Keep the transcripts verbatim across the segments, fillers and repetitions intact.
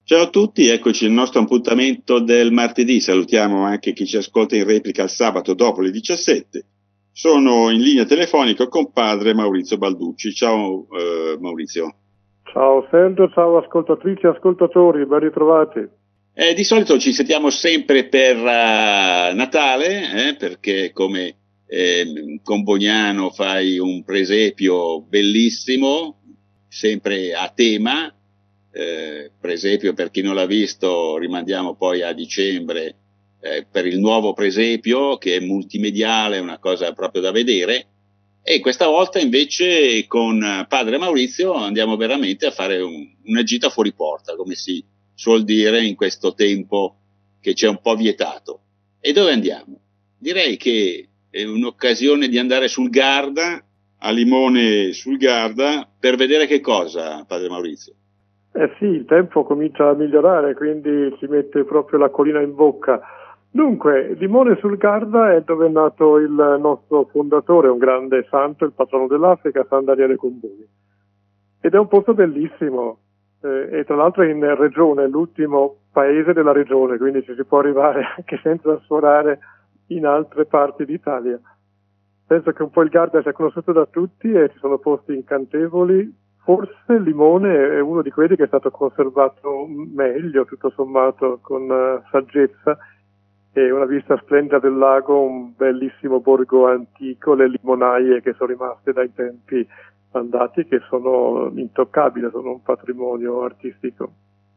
Ciao a tutti, eccoci al nostro appuntamento del martedì. Salutiamo anche chi ci ascolta in replica il sabato dopo le diciassette. Sono in linea telefonica con padre Maurizio Balducci. Ciao eh, Maurizio. Ciao Sergio, ciao ascoltatrici e ascoltatori, ben ritrovati. Eh, di solito ci sentiamo sempre per uh, Natale, eh, perché come eh, con Bognano fai un presepio bellissimo, sempre a tema. Eh, per esempio, per chi non l'ha visto, rimandiamo poi a dicembre eh, per il nuovo presepio, che è multimediale, una cosa proprio da vedere. E questa volta invece con padre Maurizio andiamo veramente a fare un, una gita fuori porta, come si suol dire in questo tempo che c'è un po' vietato. E dove andiamo? Direi che è un'occasione di andare sul Garda, a Limone sul Garda, per vedere che cosa, padre Maurizio. Eh sì, il tempo comincia a migliorare, quindi ci mette proprio la collina in bocca. Dunque, Limone sul Garda è dove è nato il nostro fondatore, un grande santo, il patrono dell'Africa, San Daniele Comboni. Ed è un posto bellissimo, eh, e tra l'altro è in regione, l'ultimo paese della regione, quindi ci si può arrivare anche senza sforare in altre parti d'Italia. Penso che un po' il Garda sia conosciuto da tutti e ci sono posti incantevoli. Forse Limone è uno di quelli che è stato conservato meglio, tutto sommato, con uh, saggezza, e una vista splendida del lago, un bellissimo borgo antico, le limonaie che sono rimaste dai tempi andati, che sono intoccabili, sono un patrimonio artistico.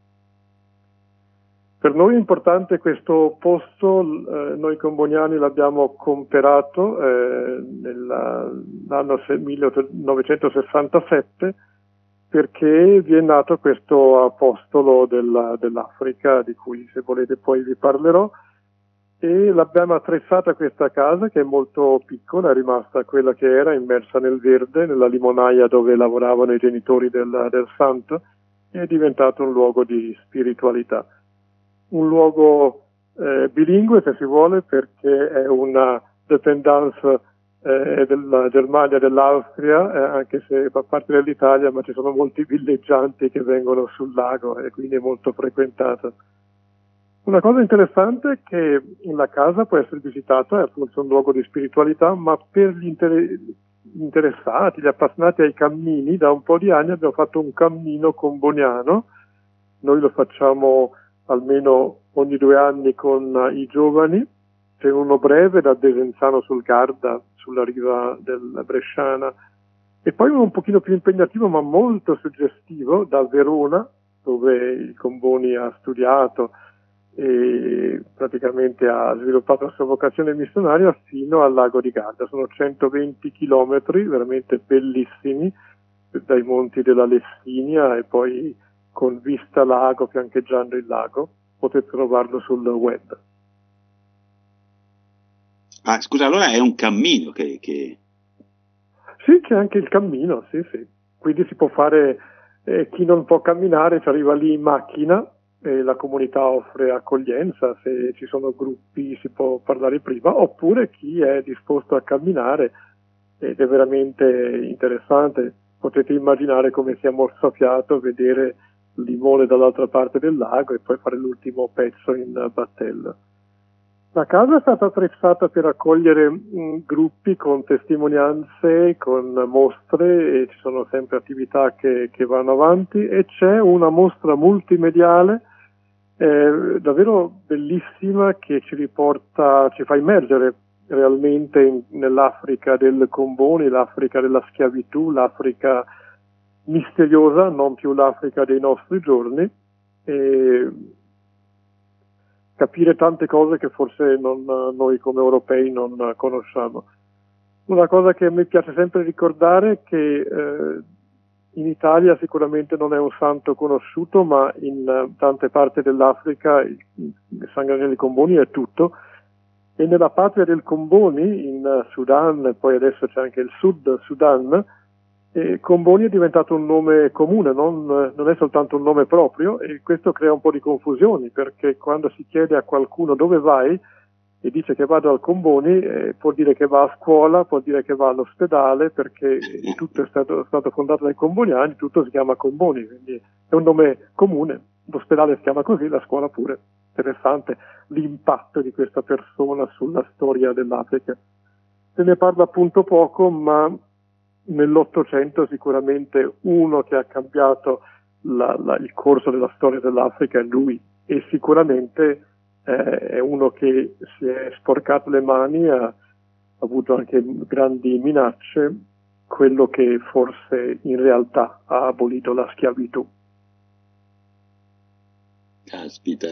Per noi è importante questo posto, eh, noi comboniani l'abbiamo comperato eh, nell'anno millenovecentosessantasette, perché vi è nato questo apostolo della, dell'Africa, di cui se volete poi vi parlerò, e l'abbiamo attrezzata questa casa, che è molto piccola, è rimasta quella che era, immersa nel verde, nella limonaia dove lavoravano i genitori del, del santo, e è diventato un luogo di spiritualità. Un luogo eh, bilingue, se si vuole, perché è una dependance eh, della Germania e dell'Austria, eh, anche se fa parte dell'Italia, ma ci sono molti villeggianti che vengono sul lago e quindi è molto frequentata. Una cosa interessante è che la casa può essere visitata, è appunto un luogo di spiritualità, ma per gli inter- interessati, gli appassionati ai cammini, da un po' di anni abbiamo fatto un cammino comboniano. Noi lo facciamo almeno ogni due anni con i giovani. C'è uno breve da Desenzano sul Garda, sulla riva del Bresciana, e poi uno un pochino più impegnativo ma molto suggestivo da Verona, dove il Comboni ha studiato e praticamente ha sviluppato la sua vocazione missionaria, fino al lago di Garda. Sono centoventi chilometri veramente bellissimi, dai monti della Lessinia e poi con vista lago, fiancheggiando il lago. Potete trovarlo sul web. Ah, scusa, allora è un cammino che... che... Sì, c'è anche il cammino, sì, sì. Quindi si può fare, eh, chi non può camminare ci arriva lì in macchina e la comunità offre accoglienza, se ci sono gruppi si può parlare prima, oppure chi è disposto a camminare, ed è veramente interessante. Potete immaginare come sia mozzafiato vedere Limone dall'altra parte del lago e poi fare l'ultimo pezzo in battello. La casa è stata attrezzata per accogliere mh, gruppi con testimonianze, con mostre, e ci sono sempre attività che, che vanno avanti, e c'è una mostra multimediale eh, davvero bellissima, che ci riporta, ci fa immergere realmente in, nell'Africa del Comboni, l'Africa della schiavitù, l'Africa misteriosa, non più l'Africa dei nostri giorni, e capire tante cose che forse non, noi come europei non conosciamo. Una cosa che mi piace sempre ricordare è che eh, in Italia sicuramente non è un santo conosciuto, ma in uh, tante parti dell'Africa il, il San Daniele Comboni è tutto, e nella patria del Comboni, in uh, Sudan, e poi adesso c'è anche il Sud Sudan, e Comboni è diventato un nome comune, non, non è soltanto un nome proprio, e questo crea un po' di confusioni, perché quando si chiede a qualcuno dove vai e dice che vado al Comboni, eh, può dire che va a scuola, può dire che va all'ospedale, perché tutto è stato, è stato fondato dai comboniani, tutto si chiama Comboni, quindi è un nome comune. l'ospedale si chiama così, la scuola pure. Interessante l'impatto di questa persona sulla storia dell'Africa. Se ne parla appunto poco, ma nell'Ottocento sicuramente uno che ha cambiato la, la, il corso della storia dell'Africa è lui, e sicuramente eh, è uno che si è sporcato le mani, ha, ha avuto anche grandi minacce, quello che forse in realtà ha abolito la schiavitù. Caspita.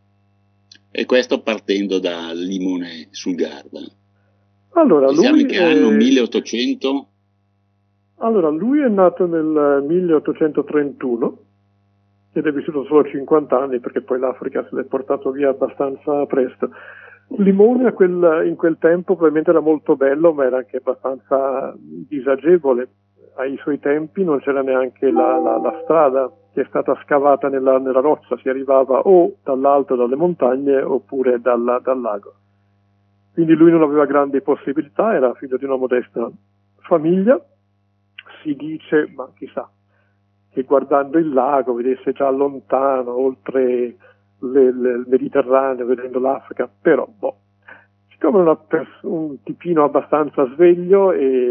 E questo partendo da Limone sul Garda. Allora, Siamo lui in che anno? è... milleottocento? Allora, lui è nato nel milleottocentotrentuno ed è vissuto solo cinquanta anni, perché poi l'Africa se l'è portato via abbastanza presto. Limone a quel, in quel tempo probabilmente era molto bello, ma era anche abbastanza disagevole. Ai suoi tempi non c'era neanche la, la, la strada che è stata scavata nella, nella roccia, si arrivava o dall'alto, dalle montagne, oppure dalla, dal lago. Quindi lui non aveva grandi possibilità, era figlio di una modesta famiglia. Si dice, ma chissà, che guardando il lago vedesse già lontano, oltre le, le, il Mediterraneo, vedendo l'Africa, però, boh, siccome era pers- un tipino abbastanza sveglio,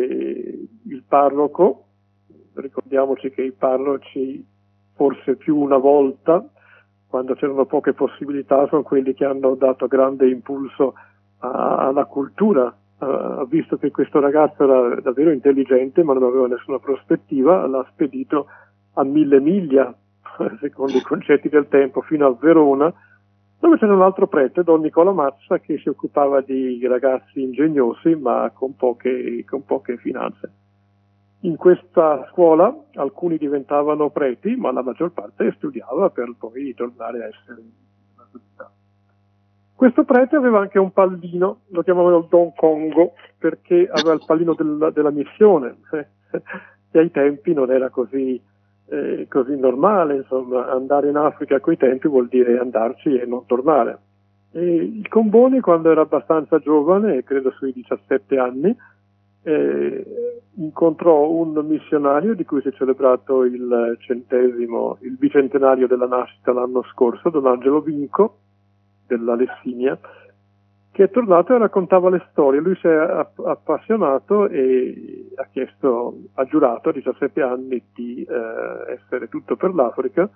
e il parroco, ricordiamoci che i parroci, forse più una volta, quando c'erano poche possibilità, sono quelli che hanno dato grande impulso a, alla cultura. Ha uh, visto che questo ragazzo era davvero intelligente, ma non aveva nessuna prospettiva, l'ha spedito a mille miglia, secondo i concetti del tempo, fino a Verona, dove c'era un altro prete, Don Nicola Mazza, che si occupava di ragazzi ingegnosi, ma con poche, con poche finanze. In questa scuola alcuni diventavano preti, ma la maggior parte studiava per poi tornare a essere una società. Questo prete aveva anche un pallino, lo chiamavano Don Congo, perché aveva il pallino del, della missione, e ai tempi non era così, eh, così normale, insomma, andare in Africa a quei tempi vuol dire andarci e non tornare. E il Comboni, quando era abbastanza giovane, credo sui diciassette anni, eh, incontrò un missionario di cui si è celebrato il centesimo, il bicentenario della nascita l'anno scorso, Don Angelo Vinco, della Lessinia, che è tornato e raccontava le storie. Lui si è appassionato e ha chiesto, ha giurato a diciassette anni di eh, essere tutto per l'Africa,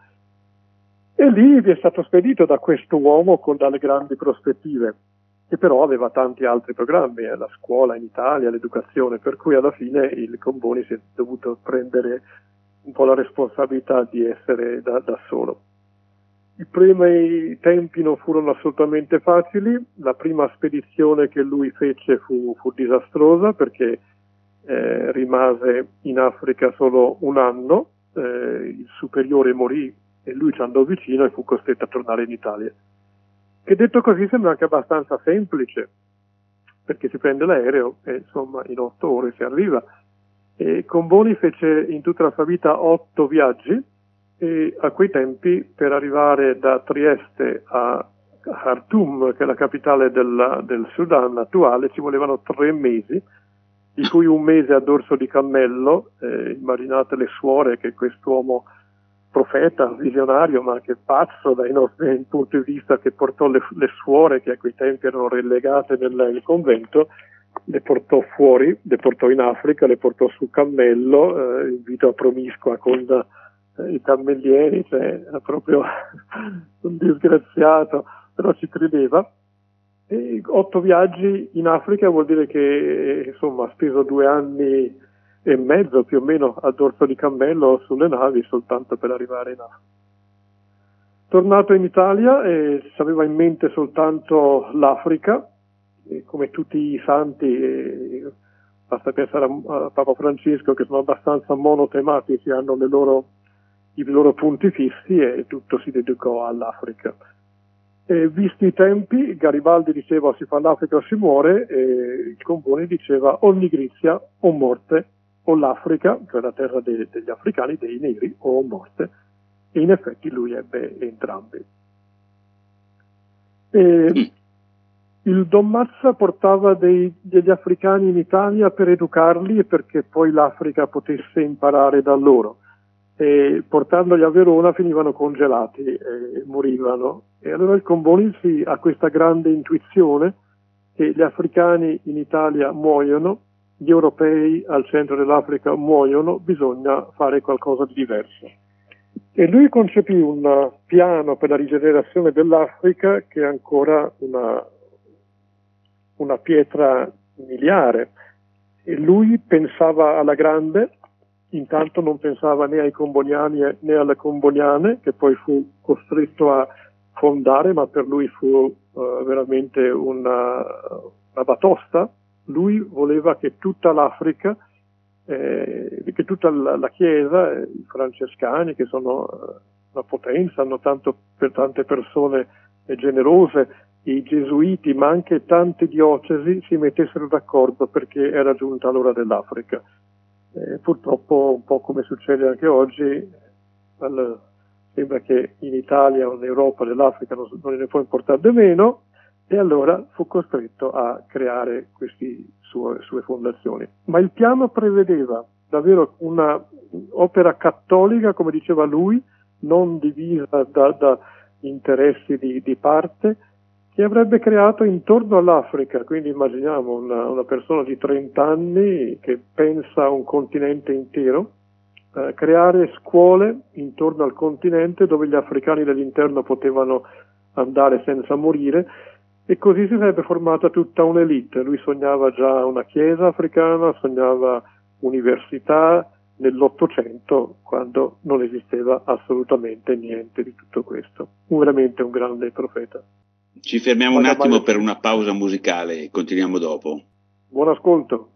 e lì vi è stato spedito da questo uomo con dalle grandi prospettive, che però aveva tanti altri programmi, eh, la scuola in Italia, l'educazione, per cui alla fine il Comboni si è dovuto prendere un po' la responsabilità di essere da, da solo. I primi tempi non furono assolutamente facili, la prima spedizione che lui fece fu, fu disastrosa, perché eh, rimase in Africa solo un anno, eh, il superiore morì e lui ci andò vicino e fu costretto a tornare in Italia. Che detto così sembra anche abbastanza semplice, perché si prende l'aereo e insomma in otto ore si arriva. E Comboni fece in tutta la sua vita otto viaggi, e a quei tempi per arrivare da Trieste a Khartoum, che è la capitale del, del Sudan attuale, ci volevano tre mesi, di cui un mese a dorso di cammello. Eh, immaginate le suore che quest'uomo profeta, visionario, ma anche pazzo dai nostri punti di vista, che portò le, le suore, che a quei tempi erano relegate nel, nel convento, le portò fuori, le portò in Africa, le portò su cammello, eh, in vita promiscua con i cammellieri, cioè era proprio un disgraziato, però ci credeva. E otto viaggi in Africa vuol dire che insomma ha speso due anni e mezzo più o meno a dorso di cammello sulle navi soltanto per arrivare in Africa. Tornato in Italia, eh, aveva in mente soltanto l'Africa, e come tutti i santi, eh, basta pensare a, a Papa Francesco, che sono abbastanza monotematici, hanno le loro i loro punti fissi, e tutto si dedicò all'Africa. E visti i tempi, Garibaldi diceva si fa l'Africa o si muore, e il Comboni diceva o nigrizia o morte, o l'Africa, cioè la terra de- degli africani, dei neri, o morte. E in effetti lui ebbe entrambi. E il Don Mazza portava dei, degli africani in Italia per educarli e perché poi l'Africa potesse imparare da loro. e portandoli a Verona finivano congelati e morivano. E allora il Combonisi ha questa grande intuizione che gli africani in Italia muoiono, gli europei al centro dell'Africa muoiono, bisogna fare qualcosa di diverso. E lui concepì un piano per la rigenerazione dell'Africa che è ancora una, una pietra miliare. E lui pensava alla grande, intanto non pensava né ai comboniani né alle comboniane, che poi fu costretto a fondare, ma per lui fu uh, veramente una, una batosta. Lui voleva che tutta l'Africa, eh, che tutta la, la Chiesa, eh, i francescani, che sono uh, una potenza, hanno tanto per tante persone eh, generose, i gesuiti, ma anche tante diocesi si mettessero d'accordo perché era giunta l'ora dell'Africa. Eh, purtroppo, un po' come succede anche oggi, al, sembra che in Italia o in Europa dell'Africa non, non ne può importare di meno, e allora fu costretto a creare queste sue, sue fondazioni. Ma il piano prevedeva davvero una opera cattolica, come diceva lui, non divisa da, da interessi di, di parte, che avrebbe creato intorno all'Africa, quindi immaginiamo una, una persona di trenta anni che pensa a un continente intero, eh, creare scuole intorno al continente dove gli africani dell'interno potevano andare senza morire, e così si sarebbe formata tutta un'elite. Lui sognava già una chiesa africana, sognava università nell'Ottocento, quando non esisteva assolutamente niente di tutto questo. Veramente un grande profeta. Ci fermiamo un attimo per una pausa musicale e continuiamo dopo. Buon ascolto.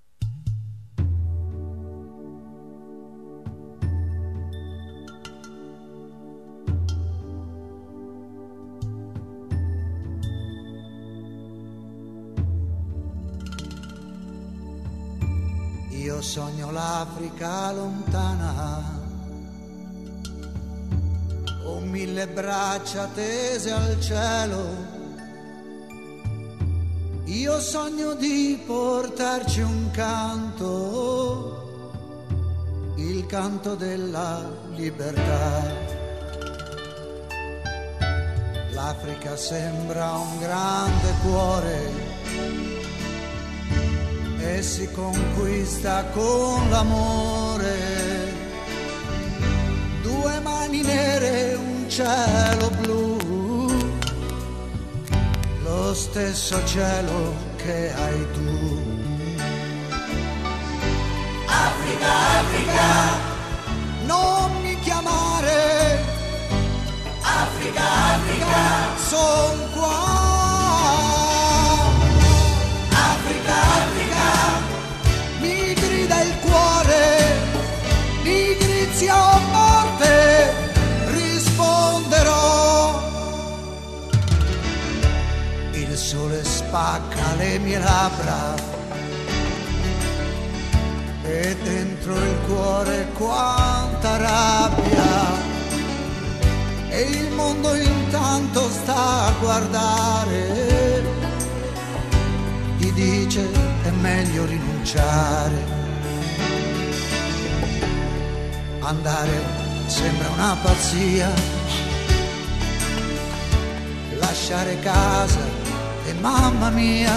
Io sogno l'Africa lontana, con mille braccia tese al cielo. Io sogno di portarci un canto, il canto della libertà. L'Africa sembra un grande cuore e si conquista con l'amore. Due mani nere, un cielo blu, lo stesso cielo che hai tu. Africa, Africa, non mi chiamare. Africa, Africa, son qua. Africa, Africa, mi grida il cuore, nigrizia o morte, risponderò. Il sole spacca le mie labbra e dentro il cuore quanta rabbia. E il mondo intanto sta a guardare, ti dice è meglio rinunciare. Andare sembra una pazzia, lasciare casa e mamma mia,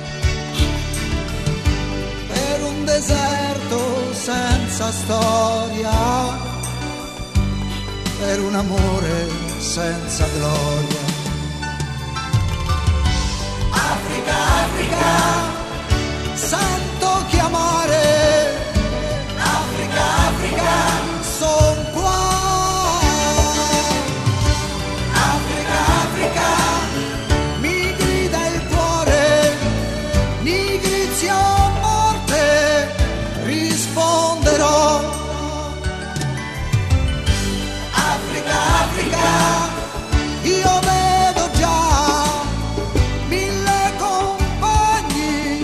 per un deserto senza storia, per un amore senza gloria. Africa, Africa, sento chiamare. Africa, Africa, son qua. Africa, Africa, mi grida il cuore, nigrizia o morte, risponderò. Africa, Africa, io vedo già mille compagni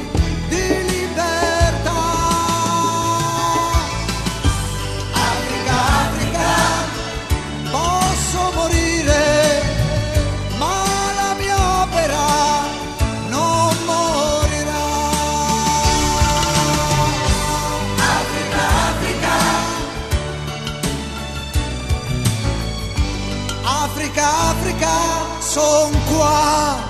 Africa, son qua.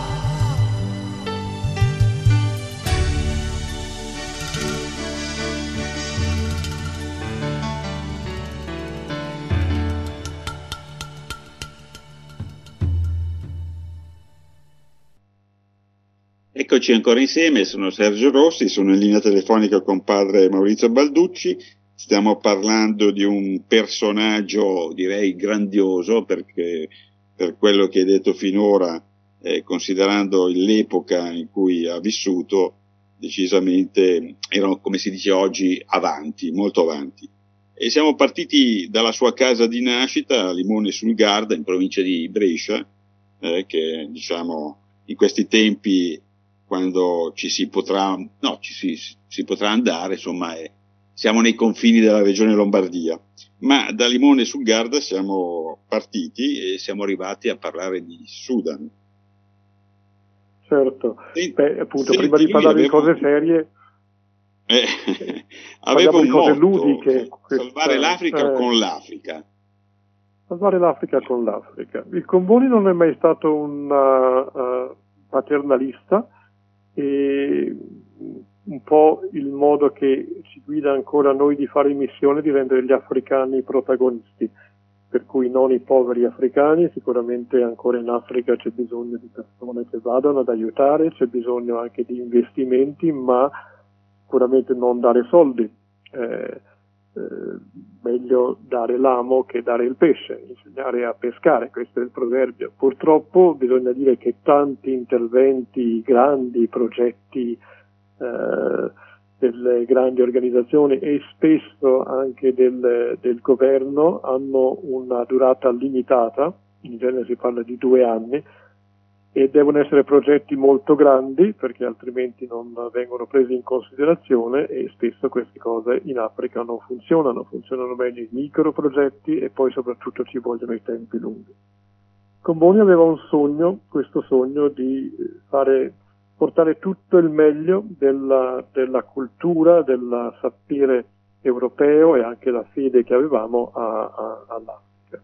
Eccoci ancora insieme, sono Sergio Rossi, sono in linea telefonica con padre Maurizio Balducci. Stiamo parlando di un personaggio, direi, grandioso, perché per quello che hai detto finora, eh, considerando l'epoca in cui ha vissuto, decisamente erano, come si dice oggi, avanti, molto avanti. E siamo partiti dalla sua casa di nascita, a Limone sul Garda, in provincia di Brescia, eh, che diciamo in questi tempi, quando ci si potrà, no, ci si, si potrà andare, insomma, è, siamo nei confini della regione Lombardia. Ma da Limone sul Garda siamo partiti e siamo arrivati a parlare di Sudan. Certo, Senti, beh, appunto, senti, prima di parlare aveva, di cose serie, eh, aveva di un cose motto, ludiche. salvare Questa, l'Africa eh, con l'Africa. Salvare l'Africa con l'Africa. Il Comboni non è mai stato un uh, uh, paternalista, e un po' il modo che ci guida ancora noi di fare missione di rendere gli africani protagonisti, per cui non i poveri africani. Sicuramente ancora in Africa c'è bisogno di persone che vadano ad aiutare, c'è bisogno anche di investimenti, ma sicuramente non dare soldi. Eh, eh, meglio dare l'amo che dare il pesce, insegnare a pescare, questo è il proverbio. Purtroppo bisogna dire che tanti interventi, grandi progetti eh, delle grandi organizzazioni e spesso anche del, del governo hanno una durata limitata, in genere si parla di due anni, e devono essere progetti molto grandi perché altrimenti non vengono presi in considerazione, e spesso queste cose in Africa non funzionano, funzionano meglio i micro progetti e poi soprattutto ci vogliono i tempi lunghi. Comboni aveva un sogno, questo sogno di fare, portare tutto il meglio della, della cultura, del sapere europeo e anche la fede che avevamo a, a, all'Africa.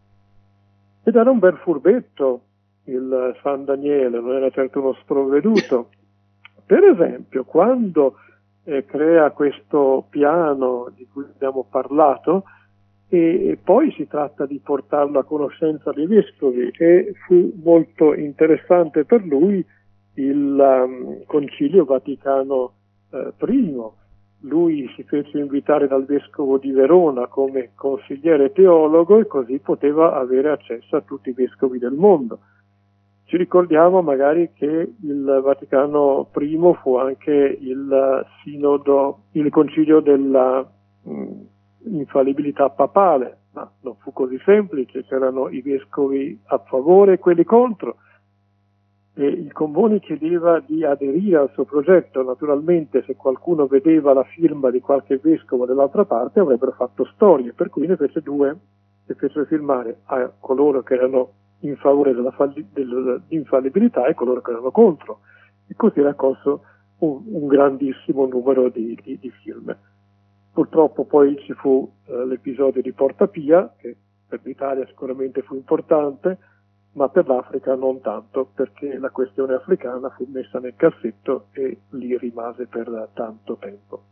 Ed era un bel furbetto il San Daniele, non era certo uno sprovveduto. Per esempio, quando eh, crea questo piano di cui abbiamo parlato, e, e poi si tratta di portarlo a conoscenza dei vescovi, e fu molto interessante per lui il um, Concilio Vaticano eh, I. Lui si fece invitare dal vescovo di Verona come consigliere teologo e così poteva avere accesso a tutti i vescovi del mondo. Ci ricordiamo magari che il Vaticano I fu anche il sinodo, il concilio della mh, infallibilità papale, ma non fu così semplice, c'erano i vescovi a favore e quelli contro, e il Comboni chiedeva di aderire al suo progetto. Naturalmente, se qualcuno vedeva la firma di qualche vescovo dall'altra parte avrebbero fatto storie, per cui ne fece due, e fece firmare a coloro che erano in favore della falli- dell'infallibilità e coloro che erano contro, e così raccolse un, un grandissimo numero di, di, di firme. Purtroppo poi ci fu eh, l'episodio di Porta Pia, che per l'Italia sicuramente fu importante, ma per l'Africa non tanto, perché la questione africana fu messa nel cassetto e lì rimase per tanto tempo.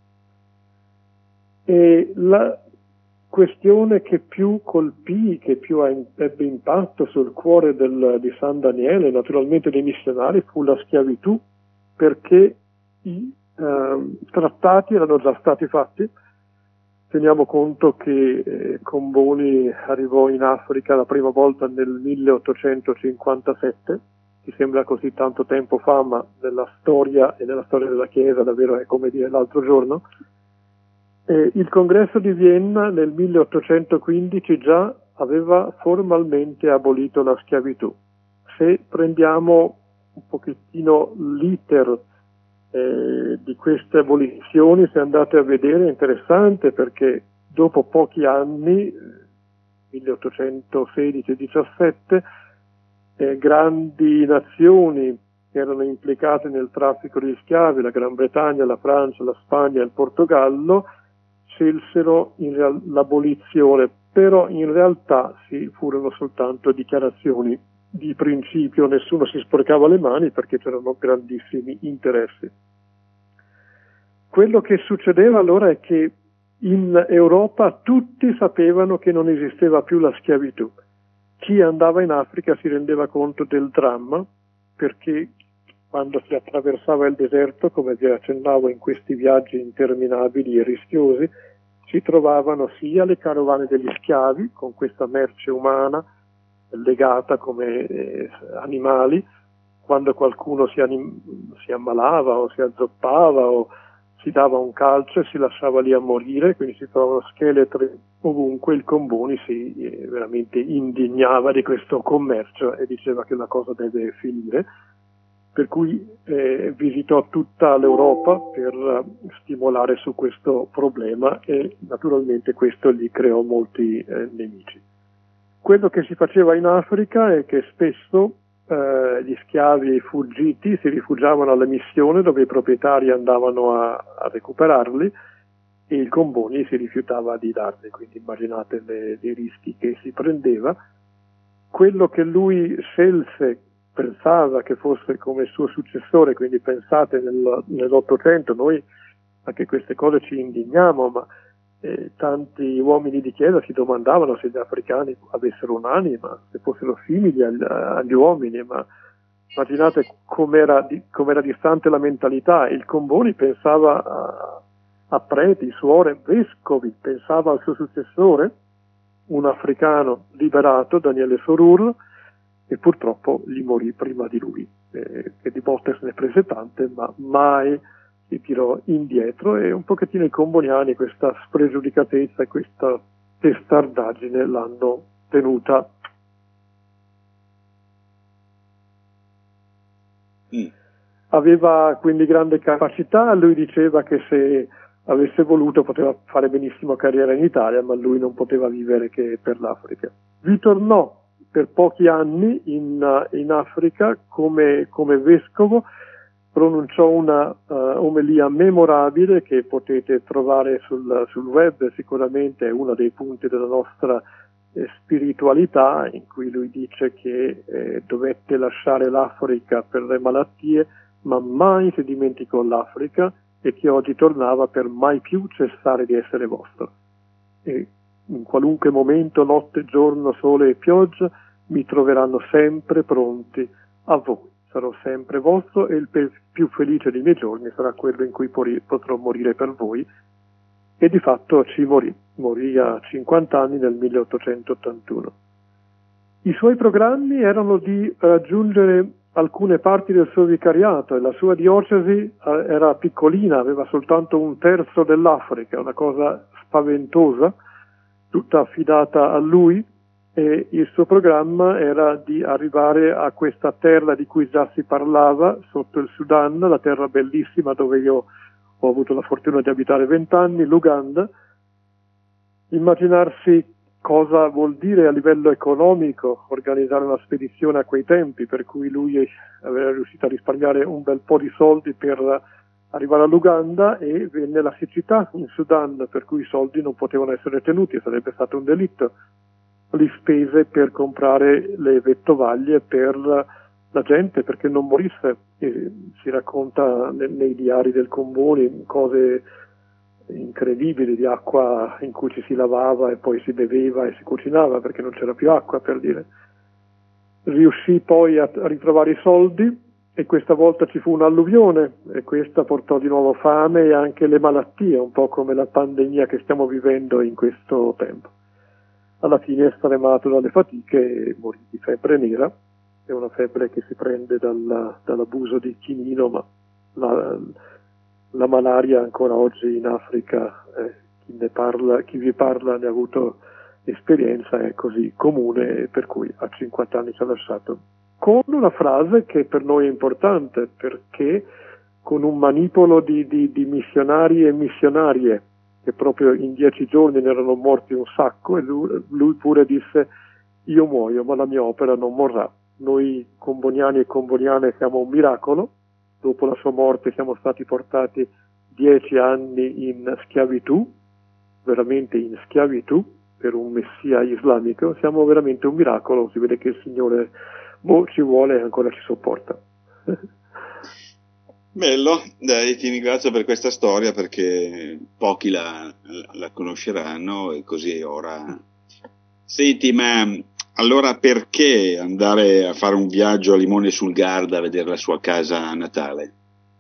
E la questione che più colpì, che più ebbe impatto sul cuore del, di San Daniele, naturalmente dei missionari, fu la schiavitù, perché i eh, trattati erano già stati fatti. Teniamo conto che eh, Comboni arrivò in Africa la prima volta nel milleottocentocinquantasette, che sembra così tanto tempo fa, ma nella storia e nella storia della Chiesa davvero è come dire l'altro giorno. Eh, il congresso di Vienna nel milleottocentoquindici già aveva formalmente abolito la schiavitù. Se prendiamo un pochettino l'iter eh, di queste abolizioni, se andate a vedere, è interessante, perché dopo pochi anni, milleottocentosedici diciassette, eh, grandi nazioni che erano implicate nel traffico di schiavi, la Gran Bretagna, la Francia, la Spagna e il Portogallo, scelsero in real- l'abolizione, però in realtà si furono soltanto dichiarazioni di principio nessuno si sporcava le mani perché c'erano grandissimi interessi. Quello che succedeva allora è che in Europa tutti sapevano che non esisteva più la schiavitù. Chi andava in Africa si rendeva conto del dramma, perché quando si attraversava il deserto, come vi accennavo in questi viaggi interminabili e rischiosi, si trovavano sia le carovane degli schiavi, con questa merce umana legata come eh, animali, quando qualcuno si, anim- si ammalava o si azzoppava o si dava un calcio e si lasciava lì a morire, quindi si trovavano scheletri ovunque. Il Comboni si eh, veramente indignava di questo commercio e diceva che la cosa deve finire, per cui eh, visitò tutta l'Europa per uh, stimolare su questo problema e naturalmente questo gli creò molti eh, nemici. Quello che si faceva in Africa è che spesso eh, gli schiavi fuggiti si rifugiavano alla missione dove i proprietari andavano a, a recuperarli e il Comboni si rifiutava di darli, quindi immaginate le, i rischi che si prendeva. Quello che lui scelse, pensava che fosse come il suo successore, quindi pensate nel, nell'Ottocento, noi anche queste cose ci indigniamo, ma eh, tanti uomini di chiesa si domandavano se gli africani avessero un'anima, se fossero simili agli, agli uomini, ma immaginate com'era, di, com'era distante la mentalità. Il Comboni pensava a, a preti, suore, vescovi, pensava al suo successore, un africano liberato, Daniele Sorur, e purtroppo gli morì prima di lui, eh, che di botte se ne prese tante, ma mai si tirò indietro, e un pochettino i comboniani questa spregiudicatezza e questa testardaggine l'hanno tenuta. Mm. Aveva quindi grande capacità, lui diceva che se avesse voluto poteva fare benissimo carriera in Italia, ma lui non poteva vivere che per l'Africa. Ritornò per pochi anni in, in Africa come, come vescovo, pronunciò una uh, omelia memorabile che potete trovare sul, sul web, sicuramente è uno dei punti della nostra eh, spiritualità, in cui lui dice che eh, dovette lasciare l'Africa per le malattie, ma mai si dimenticò l'Africa, e che oggi tornava per mai più cessare di essere vostro. E in qualunque momento, notte, giorno, sole e pioggia, mi troveranno sempre pronti a voi. Sarò sempre vostro e il pe- più felice dei miei giorni sarà quello in cui pori- potrò morire per voi. E di fatto ci morì. Morì a cinquanta anni nel milleottocentottantuno. I suoi programmi erano di raggiungere alcune parti del suo vicariato, e la sua diocesi eh, era piccolina, aveva soltanto un terzo dell'Africa, una cosa spaventosa, tutta affidata a lui, e il suo programma era di arrivare a questa terra di cui già si parlava, sotto il Sudan, la terra bellissima dove io ho avuto la fortuna di abitare vent'anni, l'Uganda. Immaginarsi cosa vuol dire a livello economico organizzare una spedizione a quei tempi, per cui lui aveva riuscito a risparmiare un bel po' di soldi per arrivare all'Uganda, e venne la siccità in Sudan, per cui i soldi non potevano essere tenuti, sarebbe stato un delitto. Li spese per comprare le vettovaglie per la gente perché non morisse, e si racconta nei, nei diari del Comboni cose incredibili di acqua in cui ci si lavava e poi si beveva e si cucinava perché non c'era più acqua, per dire. Riuscì poi a, a ritrovare i soldi, e questa volta ci fu un'alluvione, e questa portò di nuovo fame e anche le malattie, un po' come la pandemia che stiamo vivendo in questo tempo. Alla fine, stremato dalle fatiche, morì di febbre nera. È una febbre che si prende dalla, dall'abuso di chinino, ma la, la malaria ancora oggi in Africa, eh, chi ne parla, chi vi parla ne ha avuto esperienza, è così comune, per cui a cinquanta anni ci ha lasciato. Con una frase che per noi è importante, perché con un manipolo di, di, di missionari e missionarie, che proprio in dieci giorni ne erano morti un sacco, e lui, lui pure disse: io muoio ma la mia opera non morrà. Noi comboniani e comboniane siamo un miracolo. Dopo la sua morte siamo stati portati dieci anni in schiavitù, veramente in schiavitù per un messia islamico. Siamo veramente un miracolo. Si vede che il Signore boh, ci vuole e ancora ci sopporta. Bello, dai, ti ringrazio per questa storia perché pochi la, la conosceranno e così ora. Senti, ma allora perché andare a fare un viaggio a Limone sul Garda a vedere la sua casa natale?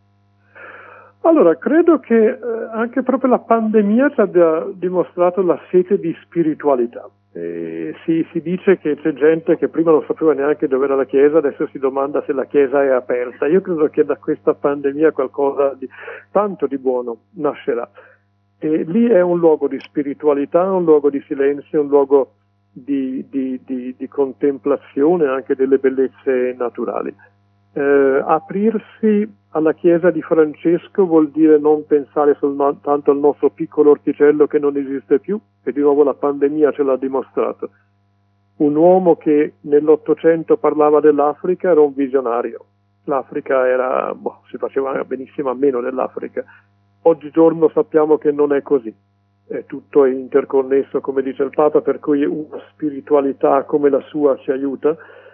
Allora, credo che eh, anche proprio la pandemia ci abbia dimostrato la sete di spiritualità. E si, si dice che c'è gente che prima non sapeva neanche dove era la chiesa, adesso si domanda se la chiesa è aperta. Io credo che da questa pandemia qualcosa di tanto di buono nascerà. E lì è un luogo di spiritualità, un luogo di silenzio, un luogo di, di, di, di contemplazione anche delle bellezze naturali. Eh, aprirsi alla chiesa di Francesco vuol dire non pensare soltanto al nostro piccolo orticello che non esiste più, e di nuovo la pandemia ce l'ha dimostrato. Un uomo che nell'Ottocento parlava dell'Africa era un visionario. L'Africa era, boh, si faceva benissimo a meno dell'Africa. Oggigiorno sappiamo che non è così. È tutto interconnesso, come dice il Papa, per cui una spiritualità come la sua ci aiuta.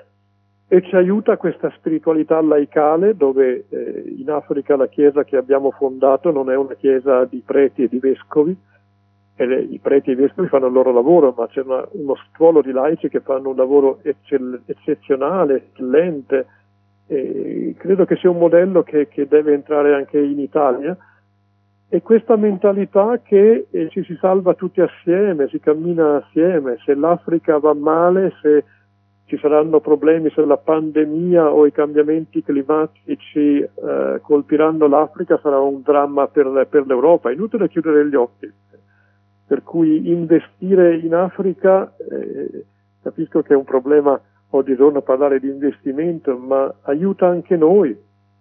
E ci aiuta questa spiritualità laicale, dove eh, in Africa la chiesa che abbiamo fondato non è una chiesa di preti e di vescovi, e le, i preti e i vescovi fanno il loro lavoro, ma c'è una, uno stuolo di laici che fanno un lavoro eccell- eccezionale, eccellente, e credo che sia un modello che, che deve entrare anche in Italia, e questa mentalità che eh, ci si salva tutti assieme, si cammina assieme. Se l'Africa va male, se ci saranno problemi, se la pandemia o i cambiamenti climatici eh, colpiranno l'Africa, sarà un dramma per, per l'Europa. È inutile chiudere gli occhi. Per cui investire in Africa, eh, capisco che è un problema oggigiorno parlare di investimento, ma aiuta anche noi.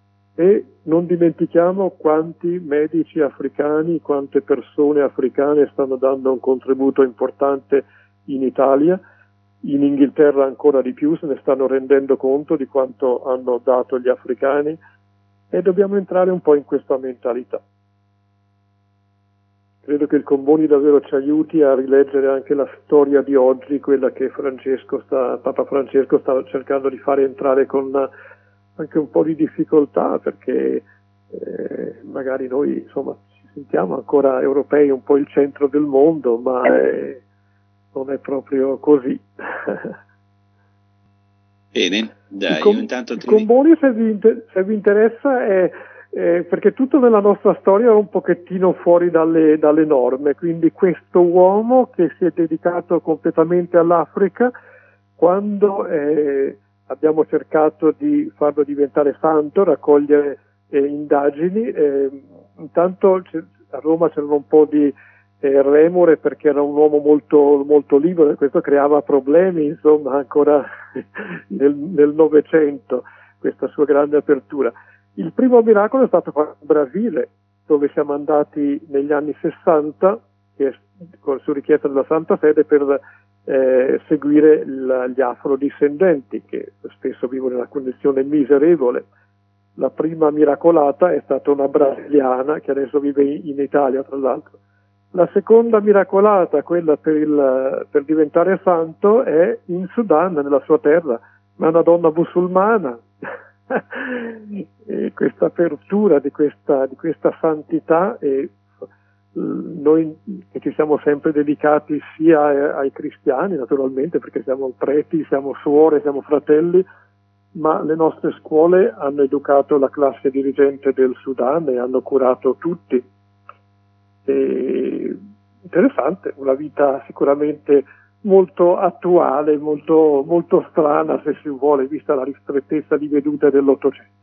E non dimentichiamo quanti medici africani, quante persone africane stanno dando un contributo importante in Italia. In Inghilterra ancora di più, se ne stanno rendendo conto di quanto hanno dato gli africani, e dobbiamo entrare un po' in questa mentalità. Credo che il Comboni davvero ci aiuti a rileggere anche la storia di oggi, quella che Francesco sta, Papa Francesco sta cercando di fare entrare con anche un po' di difficoltà, perché eh, magari noi insomma ci sentiamo ancora europei, un po' il centro del mondo, ma eh, non è proprio così. Bene, dai, com- io intanto ti... Comboni, se vi, inter- se vi interessa, è, è perché tutto nella nostra storia è un pochettino fuori dalle, dalle norme, quindi questo uomo che si è dedicato completamente all'Africa, quando eh, abbiamo cercato di farlo diventare santo, raccogliere eh, indagini, eh, intanto a Roma c'erano un po' di Eh, remore, perché era un uomo molto, molto libero, e questo creava problemi, insomma, ancora nel, nel Novecento, questa sua grande apertura. Il primo miracolo è stato fatto in Brasile, dove siamo andati negli anni sessanta, che, su richiesta della Santa Sede, per eh, seguire il, gli afrodiscendenti, che spesso vivono in una condizione miserevole. La prima miracolata è stata una brasiliana, che adesso vive in Italia, tra l'altro. La seconda miracolata, quella per, il, per diventare santo, è in Sudan, nella sua terra, ma è una donna musulmana. E questa apertura di questa, di questa santità, e noi che ci siamo sempre dedicati sia ai, ai cristiani, naturalmente, perché siamo preti, siamo suore, siamo fratelli, ma le nostre scuole hanno educato la classe dirigente del Sudan e hanno curato tutti. E interessante, una vita sicuramente molto attuale, molto, molto strana, se si vuole, vista la ristrettezza di vedute dell'Ottocento.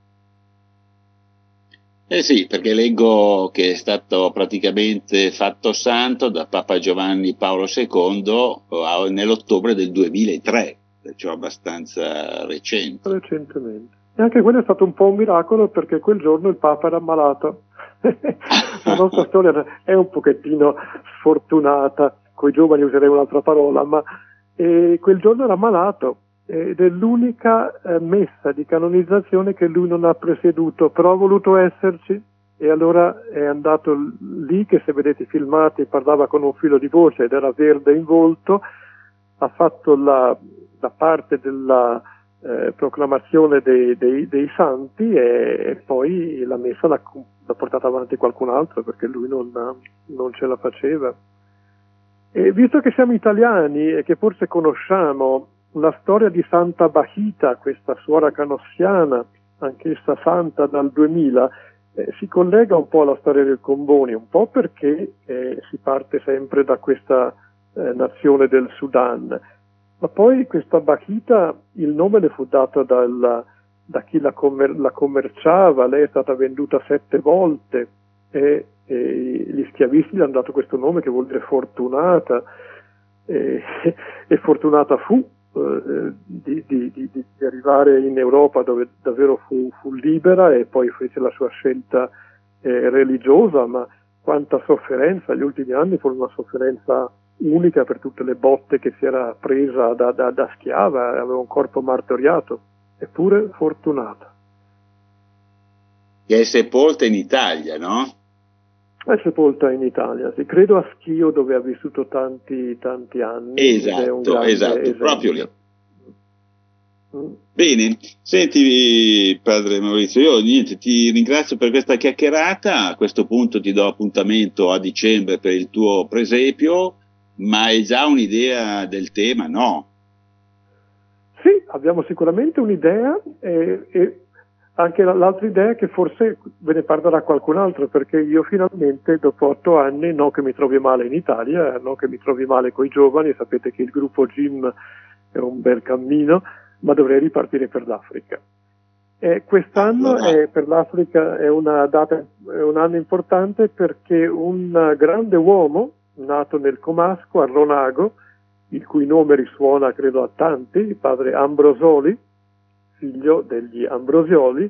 Eh sì, perché leggo che è stato praticamente fatto santo da Papa Giovanni Paolo secondo nell'ottobre del duemilatré, perciò abbastanza recente. Recentemente. E anche quello è stato un po' un miracolo, perché quel giorno il Papa era ammalato. La nostra storia è un pochettino sfortunata, coi giovani userei un'altra parola, ma eh, quel giorno era malato, ed è l'unica eh, messa di canonizzazione che lui non ha presieduto, però ha voluto esserci, e allora è andato lì, che se vedete i filmati parlava con un filo di voce ed era verde in volto, ha fatto la, la parte della eh, proclamazione dei, dei, dei santi e, e poi la messa l'ha, l'ha portata avanti qualcun altro perché lui non, non ce la faceva. E visto che siamo italiani e che forse conosciamo la storia di Santa Bachita, questa suora canossiana, anch'essa santa dal duemila, eh, si collega un po' alla storia del Comboni, un po' perché eh, si parte sempre da questa eh, nazione del Sudan, ma poi questa Bachita, il nome le fu dato dal, da chi la, commer- la commerciava, lei è stata venduta sette volte e, e gli schiavisti le hanno dato questo nome che vuol dire fortunata, e, e fortunata fu eh, di, di, di, di arrivare in Europa dove davvero fu, fu libera e poi fece la sua scelta eh, religiosa, ma quanta sofferenza, gli ultimi anni furono una sofferenza unica per tutte le botte che si era presa da, da, da schiava, aveva un corpo martoriato, eppure fortunata. Che è sepolta in Italia, no? È sepolta in Italia, sì, credo a Schio dove ha vissuto tanti tanti anni. Esatto, è un grande esatto, esempio. proprio lì. Mm. Bene, senti padre Maurizio, io niente, ti ringrazio per questa chiacchierata, a questo punto ti do appuntamento a dicembre per il tuo presepio, ma hai già un'idea del tema, no? Sì, abbiamo sicuramente un'idea e, e anche l'altra idea è che forse ve ne parlerà qualcun altro, perché io finalmente dopo otto anni, non che mi trovi male in Italia, non che mi trovi male coi giovani, sapete che il gruppo Jim è un bel cammino, ma dovrei ripartire per l'Africa. E quest'anno è, per l'Africa è una data, è un anno importante perché un grande uomo nato nel Comasco, a Ronago, il cui nome risuona credo a tanti, il padre Ambrosoli, figlio degli Ambrosioli,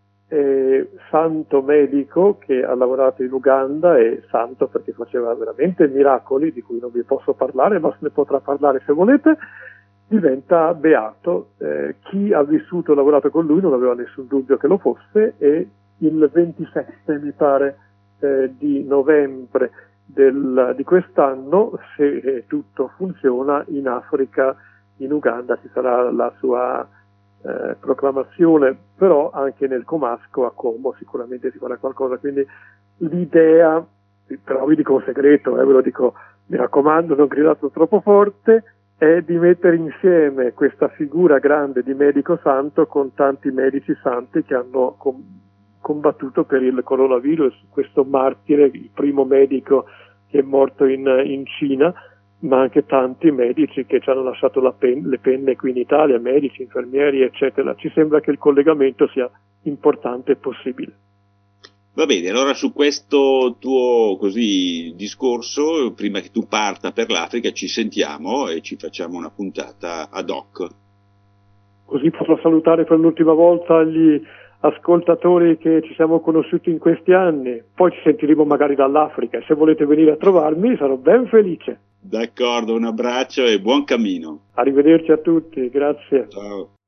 eh, santo medico che ha lavorato in Uganda e santo perché faceva veramente miracoli di cui non vi posso parlare, ma se ne potrà parlare se volete, diventa beato. Eh, chi ha vissuto e lavorato con lui non aveva nessun dubbio che lo fosse e il ventisette mi pare eh, di novembre del, di quest'anno, se eh, tutto funziona, in Africa, in Uganda ci sarà la sua eh, proclamazione, però anche nel Comasco a Como sicuramente si farà qualcosa, quindi l'idea, però vi dico un segreto, eh, ve lo dico, mi raccomando, non gridate troppo forte, è di mettere insieme questa figura grande di medico santo con tanti medici santi che hanno com- combattuto per il coronavirus, questo martire, il primo medico che è morto in, in Cina, ma anche tanti medici che ci hanno lasciato la pen- le penne qui in Italia, medici, infermieri, eccetera. Ci sembra che il collegamento sia importante e possibile. Va bene, allora su questo tuo così discorso, prima che tu parta per l'Africa, ci sentiamo e ci facciamo una puntata ad hoc. Così potrò salutare per l'ultima volta gli ascoltatori che ci siamo conosciuti in questi anni, poi ci sentiremo magari dall'Africa e se volete venire a trovarmi sarò ben felice. D'accordo, un abbraccio e buon cammino. Arrivederci a tutti, grazie. Ciao.